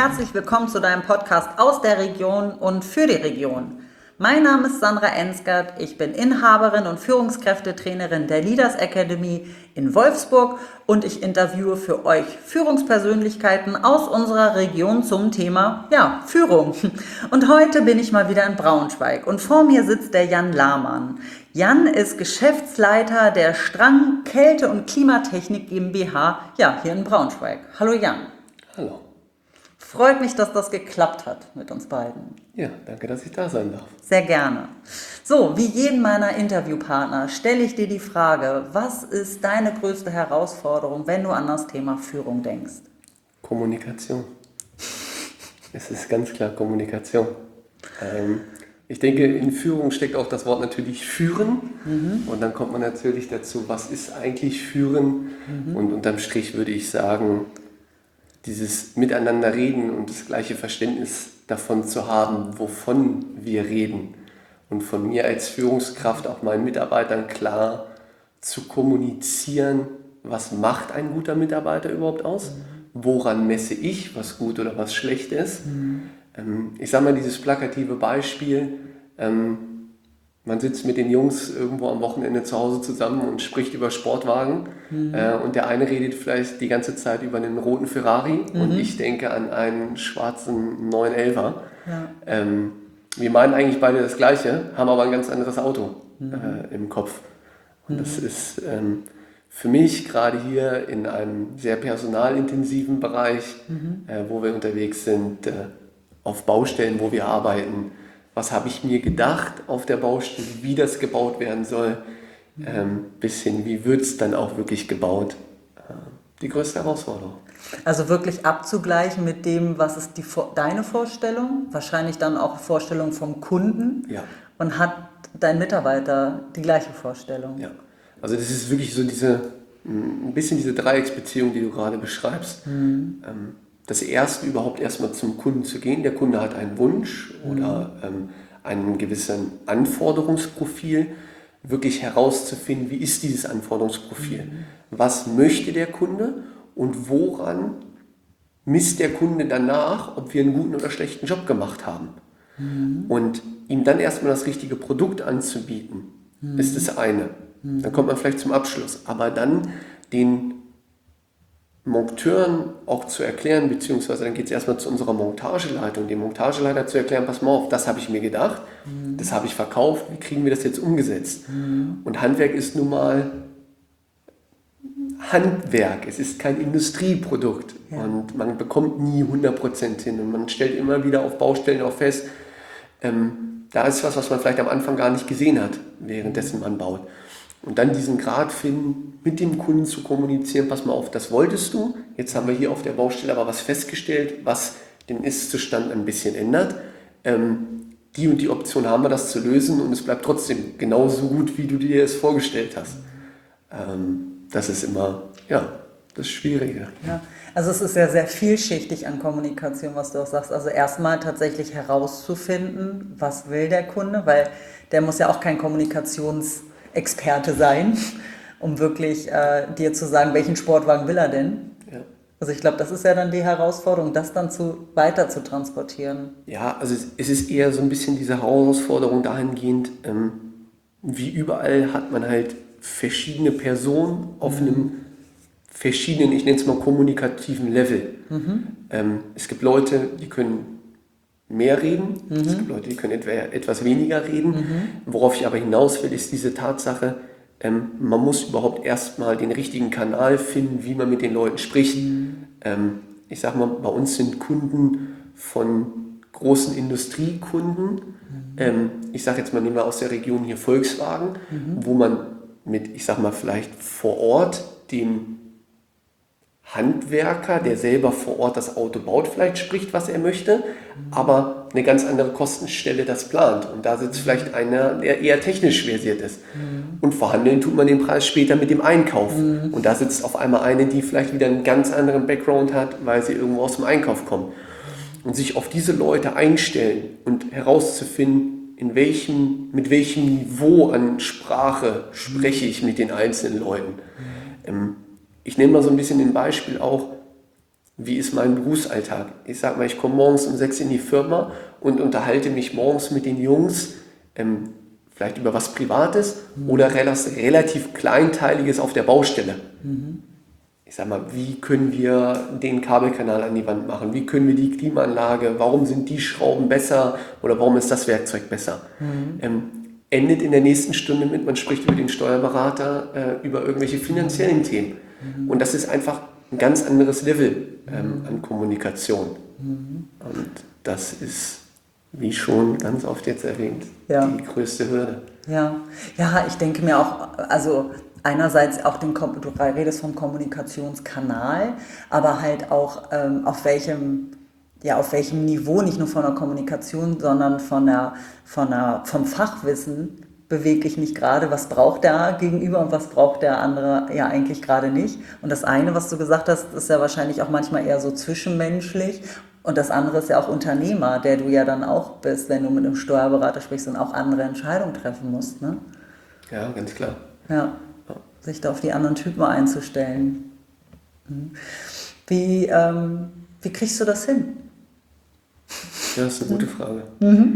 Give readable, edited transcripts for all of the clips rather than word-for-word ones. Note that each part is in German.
herzlich willkommen zu deinem Podcast aus der Region und für die Region. Mein Name ist Sandra Ensgert, ich bin Inhaberin und Führungskräftetrainerin der Leaders Academy in Wolfsburg und ich interviewe für euch Führungspersönlichkeiten aus unserer Region zum Thema Führung. Und heute bin ich mal wieder in Braunschweig und vor mir sitzt der Jan Lahmann. Jan ist Geschäftsleiter der Strang Kälte- und Klimatechnik GmbH hier in Braunschweig. Hallo Jan. Hallo. Freut mich, dass das geklappt hat mit uns beiden. Ja, danke, dass ich da sein darf. Sehr gerne. So, wie jeden meiner Interviewpartner stelle ich dir die Frage, was ist deine größte Herausforderung, wenn du an das Thema Führung denkst? Kommunikation. Es ist ganz klar Kommunikation. Ich denke, in Führung steckt auch das Wort natürlich führen. Und dann kommt man natürlich dazu, was ist eigentlich führen? Und unterm Strich würde ich sagen, dieses Miteinander reden und das gleiche Verständnis davon zu haben, wovon wir reden. Und von mir als Führungskraft auch meinen Mitarbeitern klar zu kommunizieren, was macht ein guter Mitarbeiter überhaupt aus? Woran messe ich, was gut oder was schlecht ist? Ich sage mal dieses plakative Beispiel, man sitzt mit den Jungs irgendwo am Wochenende zu Hause zusammen und spricht über Sportwagen und der eine redet vielleicht die ganze Zeit über einen roten Ferrari und ich denke an einen schwarzen 911er. Ja. Wir meinen eigentlich beide das Gleiche, haben aber ein ganz anderes Auto im Kopf. Und das ist für mich gerade hier in einem sehr personalintensiven Bereich, wo wir unterwegs sind, auf Baustellen, wo wir arbeiten, was habe ich mir gedacht auf der Baustelle, wie das gebaut werden soll, bis hin, wie wird es dann auch wirklich gebaut. Die größte Herausforderung. Also wirklich abzugleichen mit dem, was ist deine Vorstellung, wahrscheinlich dann auch Vorstellung vom Kunden. Ja. Und hat dein Mitarbeiter die gleiche Vorstellung? Ja, also das ist wirklich so ein bisschen diese Dreiecksbeziehung, die du gerade beschreibst. Das erste überhaupt erstmal zum Kunden zu gehen. Der Kunde hat einen Wunsch oder einen gewissen Anforderungsprofil, wirklich herauszufinden, wie ist dieses Anforderungsprofil? Was möchte der Kunde und woran misst der Kunde danach, ob wir einen guten oder schlechten Job gemacht haben? Und ihm dann erstmal das richtige Produkt anzubieten, ist das eine. Dann kommt man vielleicht zum Abschluss. Aber dann den Monteuren auch zu erklären, beziehungsweise dann geht es erstmal zu unserer Montageleitung, dem Montageleiter zu erklären, pass mal auf, das habe ich mir gedacht, das habe ich verkauft, wie kriegen wir das jetzt umgesetzt? Und Handwerk ist nun mal Handwerk, es ist kein Industrieprodukt und man bekommt nie 100% hin und man stellt immer wieder auf Baustellen auch fest, da ist was man vielleicht am Anfang gar nicht gesehen hat, währenddessen man baut. Und dann diesen Grad finden, mit dem Kunden zu kommunizieren, pass mal auf, das wolltest du, jetzt haben wir hier auf der Baustelle aber was festgestellt, was den Ist-Zustand ein bisschen ändert. Die und die Option haben wir, das zu lösen und es bleibt trotzdem genauso gut, wie du dir es vorgestellt hast. Das ist immer, das Schwierige. Ja, also es ist ja sehr vielschichtig an Kommunikation, was du auch sagst. Also erstmal tatsächlich herauszufinden, was will der Kunde, weil der muss ja auch kein Kommunikationsexperte sein, um wirklich dir zu sagen, welchen Sportwagen will er denn? Ja. Also ich glaube, das ist ja dann die Herausforderung, das dann weiter zu transportieren. Ja, also es ist eher so ein bisschen diese Herausforderung dahingehend, wie überall hat man halt verschiedene Personen auf einem verschiedenen, ich nenne es mal kommunikativen Level. Es gibt Leute, die können mehr reden, es gibt Leute, die können etwas weniger reden. Worauf ich aber hinaus will, ist diese Tatsache, man muss überhaupt erstmal den richtigen Kanal finden, wie man mit den Leuten spricht. Ich sage mal, bei uns sind Kunden von großen Industriekunden. Ich sage jetzt mal, nehmen wir aus der Region hier Volkswagen, wo man mit, ich sag mal, vielleicht vor Ort dem Handwerker, der selber vor Ort das Auto baut, vielleicht spricht, was er möchte, aber eine ganz andere Kostenstelle das plant. Und da sitzt vielleicht einer, der eher technisch versiert ist. Und verhandeln tut man den Preis später mit dem Einkauf. Und da sitzt auf einmal eine, die vielleicht wieder einen ganz anderen Background hat, weil sie irgendwo aus dem Einkauf kommt. Und sich auf diese Leute einstellen und herauszufinden, mit welchem Niveau an Sprache spreche ich mit den einzelnen Leuten. Ich nehme mal so ein bisschen ein Beispiel auch, wie ist mein Berufsalltag? Ich sag mal, ich komme morgens um 6 in die Firma und unterhalte mich morgens mit den Jungs, vielleicht über was Privates oder relativ Kleinteiliges auf der Baustelle. Ich sag mal, wie können wir den Kabelkanal an die Wand machen? Wie können wir die Klimaanlage? Warum sind die Schrauben besser oder warum ist das Werkzeug besser? Endet in der nächsten Stunde mit, man spricht über den Steuerberater, über irgendwelche finanziellen Themen. Und das ist einfach ein ganz anderes Level an Kommunikation. Und das ist, wie schon ganz oft jetzt erwähnt, die größte Hürde. Ja, ich denke mir auch, also einerseits auch du redest vom Kommunikationskanal, aber halt auch auf welchem Niveau, nicht nur von der Kommunikation, sondern vom Fachwissen bewege ich mich gerade, was braucht der Gegenüber und was braucht der andere ja eigentlich gerade nicht. Und das eine, was du gesagt hast, ist ja wahrscheinlich auch manchmal eher so zwischenmenschlich. Und das andere ist ja auch Unternehmer, der du ja dann auch bist, wenn du mit einem Steuerberater sprichst und auch andere Entscheidungen treffen musst. Ne? Ja, ganz klar. Ja, sich da auf die anderen Typen einzustellen. Wie kriegst du das hin? Ja, das ist eine gute Frage.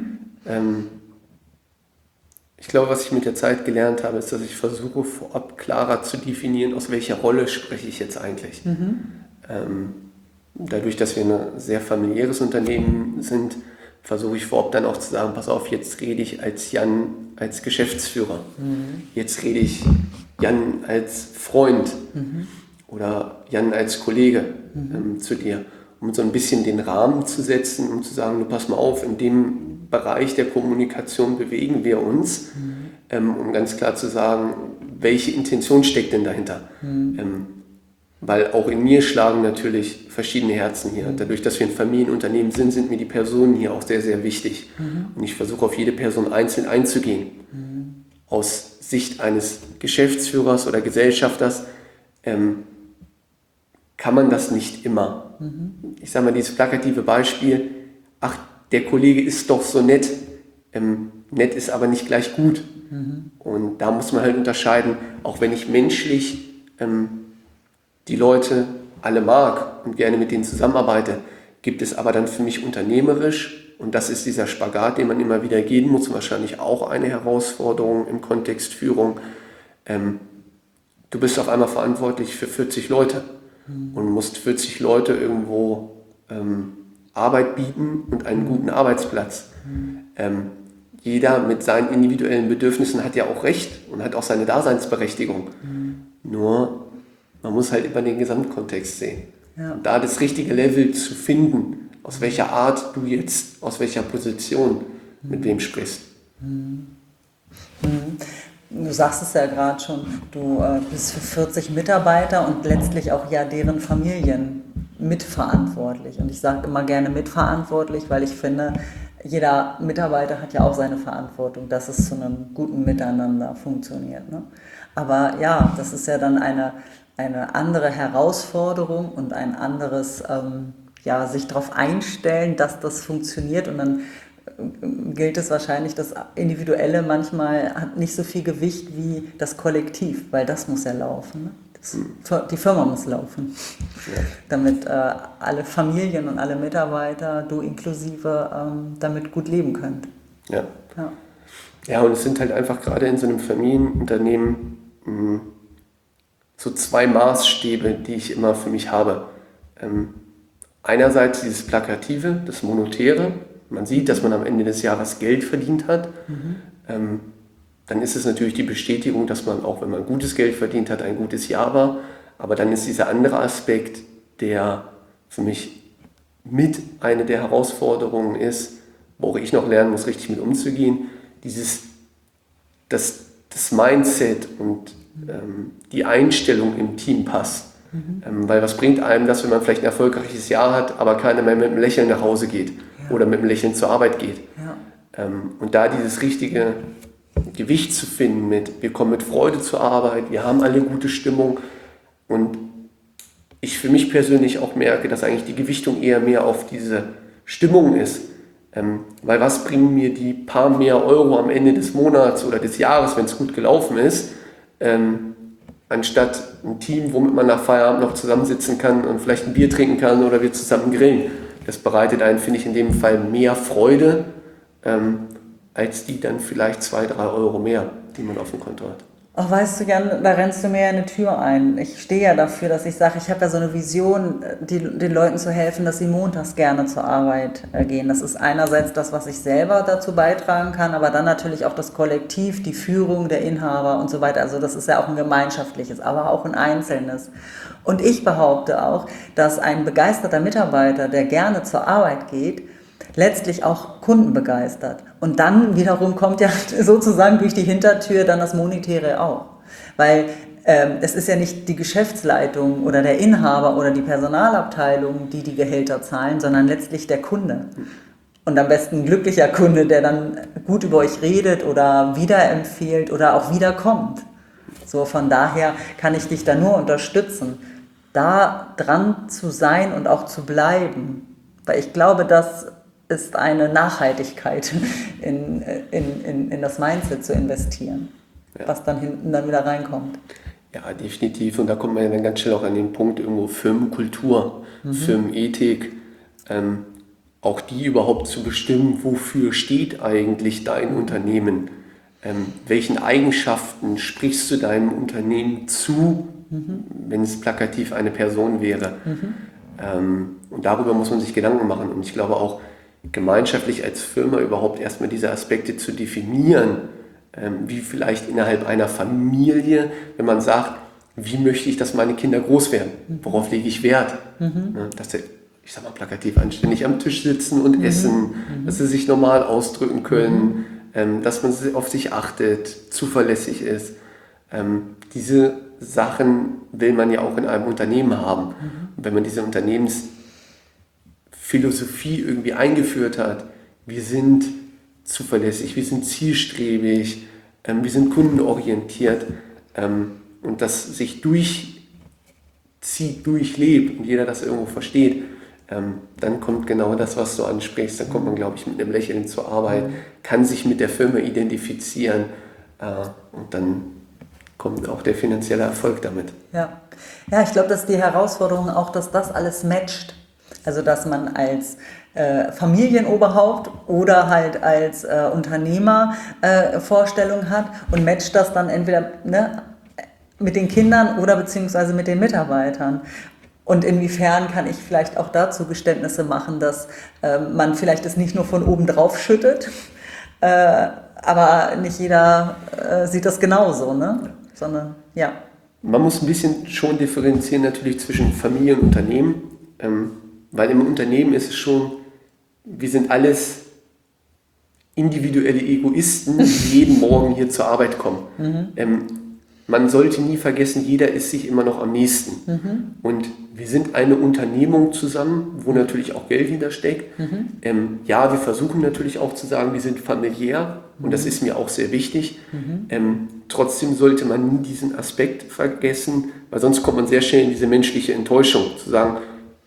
Ich glaube, was ich mit der Zeit gelernt habe, ist, dass ich versuche, vorab klarer zu definieren, aus welcher Rolle spreche ich jetzt eigentlich. Dadurch, dass wir ein sehr familiäres Unternehmen sind, versuche ich vorab dann auch zu sagen, pass auf, jetzt rede ich als Jan als Geschäftsführer. Jetzt rede ich Jan als Freund oder Jan als Kollege zu dir, um so ein bisschen den Rahmen zu setzen, um zu sagen, du pass mal auf, in dem Bereich der Kommunikation bewegen wir uns, um ganz klar zu sagen, welche Intention steckt denn dahinter. Weil auch in mir schlagen natürlich verschiedene Herzen hier. Dadurch, dass wir ein Familienunternehmen sind mir die Personen hier auch sehr, sehr wichtig. Und ich versuche auf jede Person einzeln einzugehen. Aus Sicht eines Geschäftsführers oder Gesellschafters kann man das nicht immer. Ich sage mal, dieses plakative Beispiel, ach, der Kollege ist doch so nett, nett ist aber nicht gleich gut. Und da muss man halt unterscheiden, auch wenn ich menschlich die Leute alle mag und gerne mit denen zusammenarbeite, gibt es aber dann für mich unternehmerisch, und das ist dieser Spagat, den man immer wieder gehen muss, wahrscheinlich auch eine Herausforderung im Kontext Führung. Du bist auf einmal verantwortlich für 40 Leute und musst 40 Leute irgendwo Arbeit bieten und einen guten Arbeitsplatz. Jeder mit seinen individuellen Bedürfnissen hat ja auch Recht und hat auch seine Daseinsberechtigung. Nur man muss halt immer den Gesamtkontext sehen. Ja. Und da das richtige Level zu finden, aus welcher Art du jetzt, aus welcher Position mit wem sprichst. Du sagst es ja gerade schon, du bist für 40 Mitarbeiter und letztlich auch ja deren Familien mitverantwortlich. Und ich sage immer gerne mitverantwortlich, weil ich finde, jeder Mitarbeiter hat ja auch seine Verantwortung, dass es zu einem guten Miteinander funktioniert. Ne? Aber ja, das ist ja dann eine andere Herausforderung und ein anderes, sich darauf einstellen, dass das funktioniert. Und dann gilt es wahrscheinlich, das Individuelle manchmal hat nicht so viel Gewicht wie das Kollektiv, weil das muss ja laufen. Ne? Die Firma muss laufen, damit alle Familien und alle Mitarbeiter, du inklusive, damit gut leben können. Ja, und es sind halt einfach gerade in so einem Familienunternehmen so zwei Maßstäbe, die ich immer für mich habe. Einerseits dieses Plakative, das Monetäre. Man sieht, dass man am Ende des Jahres Geld verdient hat. Dann ist es natürlich die Bestätigung, dass man, auch wenn man gutes Geld verdient hat, ein gutes Jahr war. Aber dann ist dieser andere Aspekt, der für mich mit eine der Herausforderungen ist, wo ich noch lernen muss, richtig mit umzugehen, das Mindset und die Einstellung im Team passt. Weil was bringt einem das, wenn man vielleicht ein erfolgreiches Jahr hat, aber keiner mehr mit einem Lächeln nach Hause geht oder mit einem Lächeln zur Arbeit geht. Und da dieses richtige Gewicht zu finden mit, wir kommen mit Freude zur Arbeit, wir haben alle gute Stimmung, und ich für mich persönlich auch merke, dass eigentlich die Gewichtung eher mehr auf diese Stimmung ist. Weil was bringen mir die paar mehr Euro am Ende des Monats oder des Jahres, wenn es gut gelaufen ist, anstatt ein Team, womit man nach Feierabend noch zusammensitzen kann und vielleicht ein Bier trinken kann oder wir zusammen grillen. Das bereitet einen, finde ich, in dem Fall mehr Freude, als die dann vielleicht 2-3 Euro mehr, die man auf dem Konto hat. Ach, weißt du, Jan, da rennst du mir ja eine Tür ein. Ich stehe ja dafür, dass ich sage, ich habe ja so eine Vision, den Leuten zu helfen, dass sie montags gerne zur Arbeit gehen. Das ist einerseits das, was ich selber dazu beitragen kann, aber dann natürlich auch das Kollektiv, die Führung der Inhaber und so weiter. Also das ist ja auch ein gemeinschaftliches, aber auch ein einzelnes. Und ich behaupte auch, dass ein begeisterter Mitarbeiter, der gerne zur Arbeit geht, letztlich auch Kunden begeistert. Und dann wiederum kommt ja sozusagen durch die Hintertür dann das Monetäre auch. Weil es ist ja nicht die Geschäftsleitung oder der Inhaber oder die Personalabteilung, die Gehälter zahlen, sondern letztlich der Kunde. Und am besten ein glücklicher Kunde, der dann gut über euch redet oder wiederempfiehlt oder auch wiederkommt. So, von daher kann ich dich da nur unterstützen, da dran zu sein und auch zu bleiben. Weil ich glaube, das ist eine Nachhaltigkeit in das Mindset zu investieren, was dann hinten dann wieder reinkommt. Ja, definitiv. Und da kommt man ja dann ganz schnell auch an den Punkt irgendwo Firmenkultur, Firmenethik, auch die überhaupt zu bestimmen, wofür steht eigentlich dein Unternehmen? Welchen Eigenschaften sprichst du deinem Unternehmen zu, wenn es plakativ eine Person wäre? Und darüber muss man sich Gedanken machen. Und ich glaube auch, gemeinschaftlich als Firma überhaupt erstmal diese Aspekte zu definieren, wie vielleicht innerhalb einer Familie, wenn man sagt, wie möchte ich, dass meine Kinder groß werden? Worauf lege ich Wert? Dass sie, ich sag mal plakativ, anständig am Tisch sitzen und essen, dass sie sich normal ausdrücken können, dass man auf sich achtet, zuverlässig ist. Diese Sachen will man ja auch in einem Unternehmen haben. Und wenn man diese Unternehmensphilosophie irgendwie eingeführt hat, wir sind zuverlässig, wir sind zielstrebig, wir sind kundenorientiert und das sich durchzieht, durchlebt und jeder das irgendwo versteht, dann kommt genau das, was du ansprichst. Dann kommt man, glaube ich, mit einem Lächeln zur Arbeit, kann sich mit der Firma identifizieren und dann kommt auch der finanzielle Erfolg damit. Ja, ich glaube, dass die Herausforderung auch, dass das alles matcht. Also, dass man als Familienoberhaupt oder halt als Unternehmer Vorstellungen hat und matcht das dann entweder mit den Kindern oder beziehungsweise mit den Mitarbeitern. Und inwiefern kann ich vielleicht auch dazu Geständnisse machen, dass man vielleicht es nicht nur von oben drauf schüttet, aber nicht jeder sieht das genauso, ne? Sondern ja. Man muss ein bisschen schon differenzieren natürlich zwischen Familie und Unternehmen, weil im Unternehmen ist es schon, wir sind alles individuelle Egoisten, die jeden Morgen hier zur Arbeit kommen. Man sollte nie vergessen, jeder ist sich immer noch am nächsten. Und wir sind eine Unternehmung zusammen, wo natürlich auch Geld hintersteckt. Ja, wir versuchen natürlich auch zu sagen, wir sind familiär und das ist mir auch sehr wichtig. Trotzdem sollte man nie diesen Aspekt vergessen, weil sonst kommt man sehr schnell in diese menschliche Enttäuschung, zu sagen,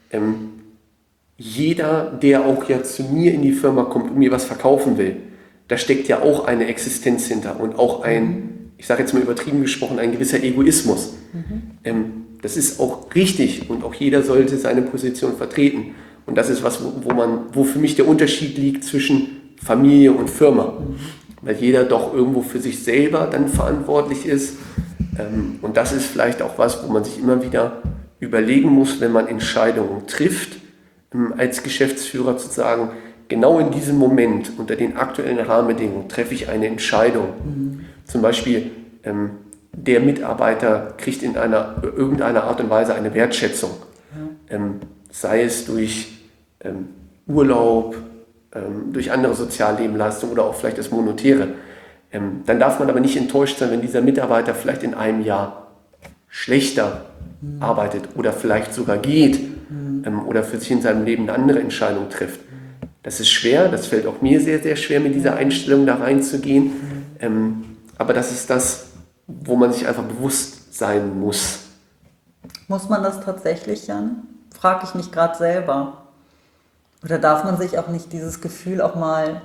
jeder, der auch ja zu mir in die Firma kommt und mir was verkaufen will, da steckt ja auch eine Existenz hinter und auch ein, ich sage jetzt mal übertrieben gesprochen, ein gewisser Egoismus. Das ist auch richtig und auch jeder sollte seine Position vertreten. Und das ist was, wo für mich der Unterschied liegt zwischen Familie und Firma. Weil jeder doch irgendwo für sich selber dann verantwortlich ist. Und das ist vielleicht auch was, wo man sich immer wieder überlegen muss, wenn man Entscheidungen trifft, als Geschäftsführer zu sagen, genau in diesem Moment, unter den aktuellen Rahmenbedingungen, treffe ich eine Entscheidung. Zum Beispiel, der Mitarbeiter kriegt in irgendeiner Art und Weise eine Wertschätzung. Sei es durch Urlaub, durch andere Soziallebenleistungen oder auch vielleicht das Monetäre. Dann darf man aber nicht enttäuscht sein, wenn dieser Mitarbeiter vielleicht in einem Jahr schlechter arbeitet oder vielleicht sogar geht oder für sich in seinem Leben eine andere Entscheidung trifft. Das ist schwer, das fällt auch mir sehr, sehr schwer, mit dieser Einstellung da reinzugehen. Aber das ist das, wo man sich einfach bewusst sein muss. Muss man das tatsächlich, Jan? Frage ich mich gerade selber. Oder darf man sich auch nicht dieses Gefühl auch mal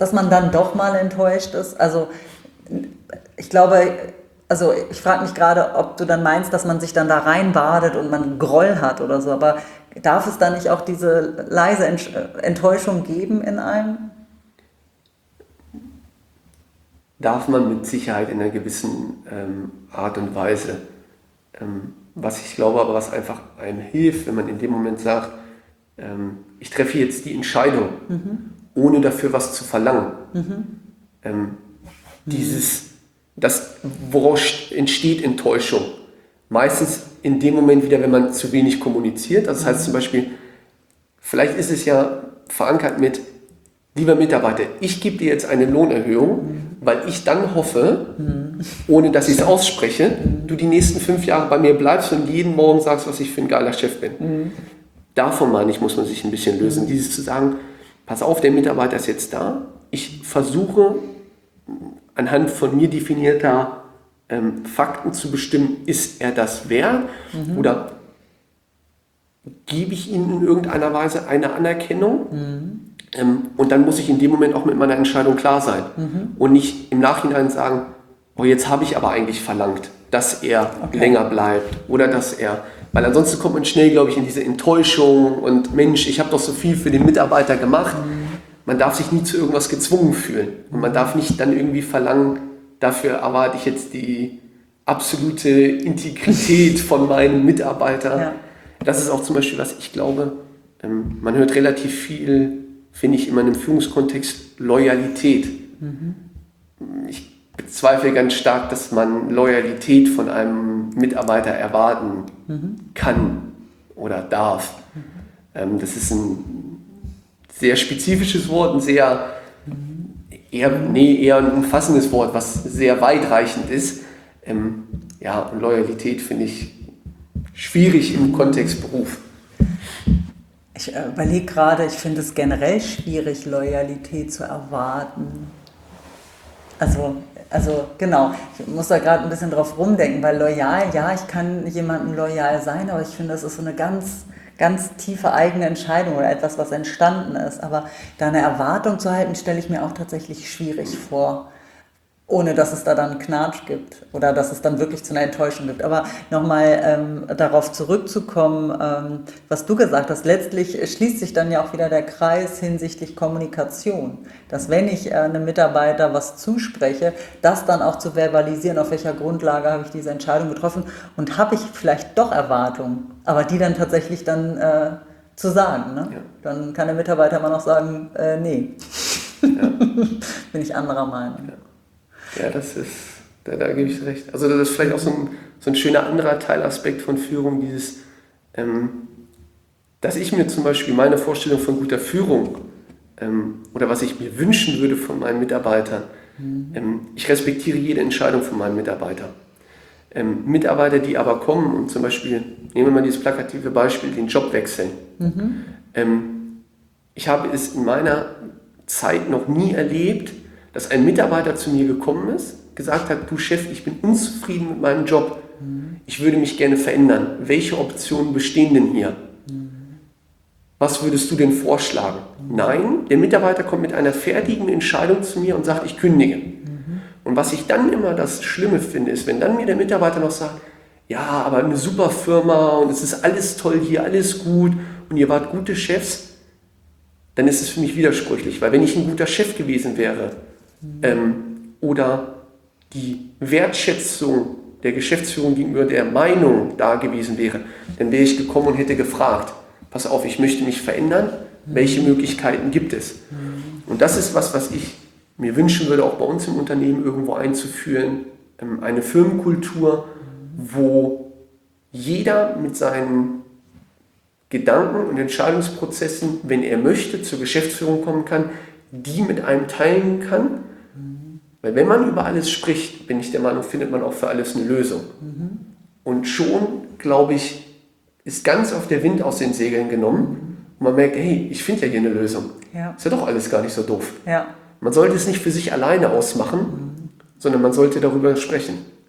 dass man dann doch mal enttäuscht ist? Also ich glaube, also ich frage mich gerade, ob du dann meinst, dass man sich dann da reinbadet und man Groll hat oder so, aber darf es da nicht auch diese leise Enttäuschung geben in einem? Darf man mit Sicherheit in einer gewissen Art und Weise. Was ich glaube, aber was einfach einem hilft, wenn man in dem Moment sagt, ich treffe jetzt die Entscheidung, ohne dafür was zu verlangen. Woraus entsteht Enttäuschung? Meistens in dem Moment wieder, wenn man zu wenig kommuniziert. Das heißt zum Beispiel, vielleicht ist es ja verankert mit, lieber Mitarbeiter, ich gebe dir jetzt eine Lohnerhöhung, weil ich dann hoffe, ohne dass ich es ausspreche, du die nächsten 5 Jahre bei mir bleibst und jeden Morgen sagst, was ich für ein geiler Chef bin. Davon, meine ich, muss man sich ein bisschen lösen. Dieses zu sagen, pass auf, der Mitarbeiter ist jetzt da. Ich versuche anhand von mir definierter Fakten zu bestimmen, ist er das wert oder gebe ich ihm in irgendeiner Weise eine Anerkennung? Und dann muss ich in dem Moment auch mit meiner Entscheidung klar sein und nicht im Nachhinein sagen, oh, jetzt habe ich aber eigentlich verlangt, dass er länger bleibt oder dass er, weil ansonsten kommt man schnell, glaube ich, in diese Enttäuschung und Mensch, ich habe doch so viel für den Mitarbeiter gemacht. Man darf sich nie zu irgendwas gezwungen fühlen und man darf nicht dann irgendwie verlangen, dafür erwarte ich jetzt die absolute Integrität von meinem Mitarbeiter. Ja. Das ist auch zum Beispiel, was ich glaube, man hört relativ viel, finde ich, immer in einem Führungskontext Loyalität. Ich bezweifle ganz stark, dass man Loyalität von einem Mitarbeiter erwarten kann oder darf. Das ist ein sehr spezifisches Wort, ein sehr eher ein umfassendes Wort, was sehr weitreichend ist. Und Loyalität finde ich schwierig im Kontext Beruf. Ich überlege gerade, ich finde es generell schwierig, Loyalität zu erwarten. Also genau, ich muss da gerade ein bisschen drauf rumdenken, weil loyal, ja, ich kann jemandem loyal sein, aber ich finde, das ist so eine ganz tiefe eigene Entscheidung oder etwas, was entstanden ist. Aber da eine Erwartung zu halten, stelle ich mir auch tatsächlich schwierig vor, ohne dass es da dann Knatsch gibt oder dass es dann wirklich zu einer Enttäuschung gibt. Aber nochmal darauf zurückzukommen, was du gesagt hast, letztlich schließt sich dann ja auch wieder der Kreis hinsichtlich Kommunikation. Dass wenn ich einem Mitarbeiter was zuspreche, das dann auch zu verbalisieren, auf welcher Grundlage habe ich diese Entscheidung getroffen und habe ich vielleicht doch Erwartungen, aber die dann tatsächlich dann zu sagen. Ne? Ja. Dann kann der Mitarbeiter immer noch sagen, nee, bin ich anderer Meinung. Ja. Ja, da gebe ich recht. Also das ist vielleicht auch so ein schöner anderer Teilaspekt von Führung, dieses, dass ich mir zum Beispiel meine Vorstellung von guter Führung oder was ich mir wünschen würde von meinen Mitarbeitern, ich respektiere jede Entscheidung von meinen Mitarbeitern. Mitarbeiter, die aber kommen und zum Beispiel, nehmen wir mal dieses plakative Beispiel, den Job wechseln. Ich habe es in meiner Zeit noch nie erlebt, dass ein Mitarbeiter zu mir gekommen ist, gesagt hat, du Chef, ich bin unzufrieden mit meinem Job, ich würde mich gerne verändern. Welche Optionen bestehen denn hier? Was würdest du denn vorschlagen? Nein, der Mitarbeiter kommt mit einer fertigen Entscheidung zu mir und sagt, ich kündige. Und was ich dann immer das Schlimme finde, ist, wenn dann mir der Mitarbeiter noch sagt, ja, aber eine super Firma und es ist alles toll hier, alles gut und ihr wart gute Chefs, dann ist es für mich widersprüchlich, weil wenn ich ein guter Chef gewesen wäre, oder die Wertschätzung der Geschäftsführung gegenüber der Meinung da gewesen wäre, dann wäre ich gekommen und hätte gefragt, pass auf, ich möchte mich verändern, welche Möglichkeiten gibt es? Und das ist was ich mir wünschen würde, auch bei uns im Unternehmen irgendwo einzuführen, eine Firmenkultur, wo jeder mit seinen Gedanken und Entscheidungsprozessen, wenn er möchte, zur Geschäftsführung kommen kann, die mit einem teilen kann. Weil wenn man über alles spricht, bin ich der Meinung, findet man auch für alles eine Lösung. Und schon, glaube ich, ist ganz auf der Wind aus den Segeln genommen und man merkt, hey, ich finde ja hier eine Lösung. Ja. Ist ja doch alles gar nicht so doof. Ja. Man sollte es nicht für sich alleine ausmachen, sondern man sollte darüber sprechen.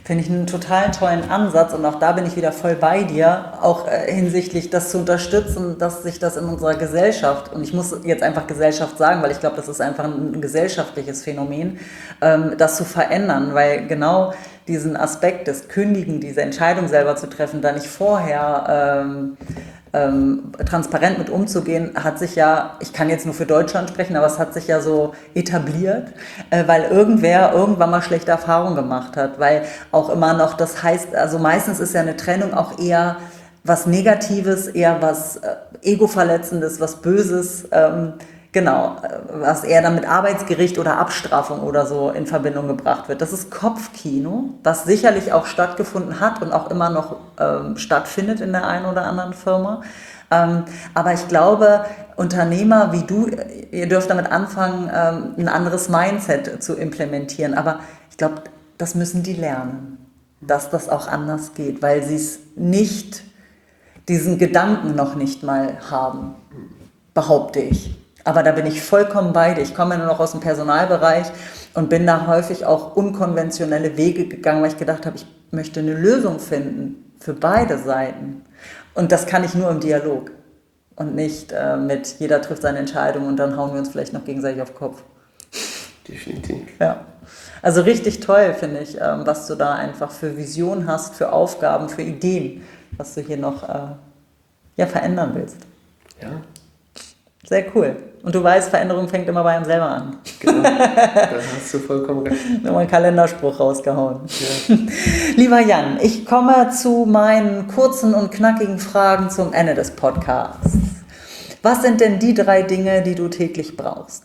Finde ich einen total tollen Ansatz und auch da bin ich wieder voll bei dir, auch hinsichtlich das zu unterstützen, dass sich das in unserer Gesellschaft, und ich muss jetzt einfach Gesellschaft sagen, weil ich glaube, das ist einfach ein gesellschaftliches Phänomen, das zu verändern, weil genau diesen Aspekt des Kündigen, diese Entscheidung selber zu treffen, da nicht vorher transparent mit umzugehen, hat sich ja, ich kann jetzt nur für Deutschland sprechen, aber es hat sich ja so etabliert, weil irgendwer irgendwann mal schlechte Erfahrungen gemacht hat, weil auch immer noch, das heißt, also meistens ist ja eine Trennung auch eher was Negatives, eher was Ego-Verletzendes, was Böses, genau, was eher dann mit Arbeitsgericht oder Abstrafung oder so in Verbindung gebracht wird. Das ist Kopfkino, was sicherlich auch stattgefunden hat und auch immer noch stattfindet in der einen oder anderen Firma. Aber ich glaube, Unternehmer wie du, ihr dürft damit anfangen, ein anderes Mindset zu implementieren. Aber ich glaube, das müssen die lernen, dass das auch anders geht, weil sie es nicht, diesen Gedanken noch nicht mal haben, behaupte ich. Aber da bin ich vollkommen bei dir. Ich komme ja nur noch aus dem Personalbereich und bin da häufig auch unkonventionelle Wege gegangen, weil ich gedacht habe, ich möchte eine Lösung finden für beide Seiten. Und das kann ich nur im Dialog und nicht mit jeder trifft seine Entscheidung und dann hauen wir uns vielleicht noch gegenseitig auf den Kopf. Definitiv. Ja, also richtig toll finde ich, was du da einfach für Visionen hast, für Aufgaben, für Ideen, was du hier noch verändern willst. Ja. Sehr cool. Und du weißt, Veränderung fängt immer bei einem selber an. Genau, da hast du vollkommen recht. Nochmal einen Kalenderspruch rausgehauen. Ja. Lieber Jan, ich komme zu meinen kurzen und knackigen Fragen zum Ende des Podcasts. Was sind denn die 3 Dinge, die du täglich brauchst?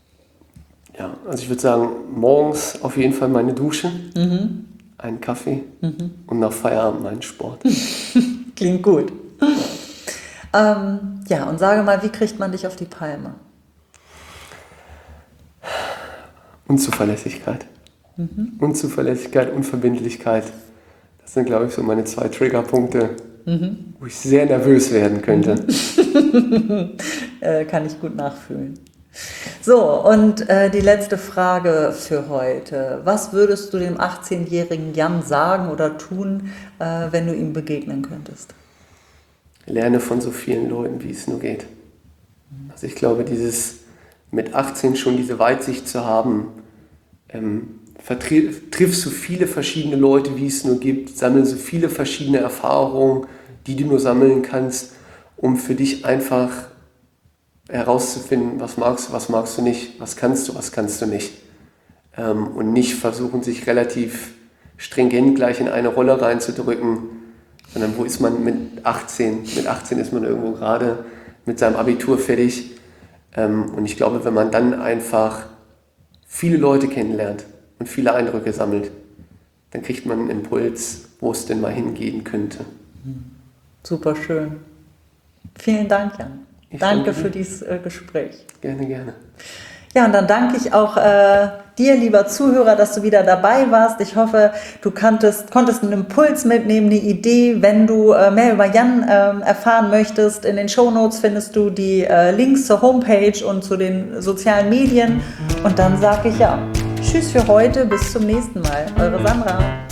Ja, also ich würde sagen, morgens auf jeden Fall meine Dusche, einen Kaffee und nach Feierabend meinen Sport. Klingt gut. Ja, und sage mal, wie kriegt man dich auf die Palme? Unzuverlässigkeit. Unzuverlässigkeit, Unverbindlichkeit. Das sind, glaube ich, so meine 2 Triggerpunkte, wo ich sehr nervös werden könnte. Kann ich gut nachfühlen. So, und die letzte Frage für heute. Was würdest du dem 18-jährigen Jan sagen oder tun, wenn du ihm begegnen könntest? Lerne von so vielen Leuten, wie es nur geht. Also ich glaube, dieses mit 18 schon diese Weitsicht zu haben, triff so viele verschiedene Leute, wie es nur gibt, sammle so viele verschiedene Erfahrungen, die du nur sammeln kannst, um für dich einfach herauszufinden, was magst du nicht, was kannst du nicht. Und nicht versuchen, sich relativ stringent gleich in eine Rolle reinzudrücken, sondern wo ist man mit 18? Mit 18 ist man irgendwo gerade mit seinem Abitur fertig. Und ich glaube, wenn man dann einfach viele Leute kennenlernt und viele Eindrücke sammelt, dann kriegt man einen Impuls, wo es denn mal hingehen könnte. Super schön. Vielen Dank, Jan. Danke für dieses Gespräch. Gerne, gerne. Ja, und dann danke ich auch dir, lieber Zuhörer, dass du wieder dabei warst. Ich hoffe, du konntest einen Impuls mitnehmen, eine Idee. Wenn du mehr über Jan erfahren möchtest, in den Shownotes findest du die Links zur Homepage und zu den sozialen Medien. Und dann sage ich ja, tschüss für heute, bis zum nächsten Mal. Eure Sandra.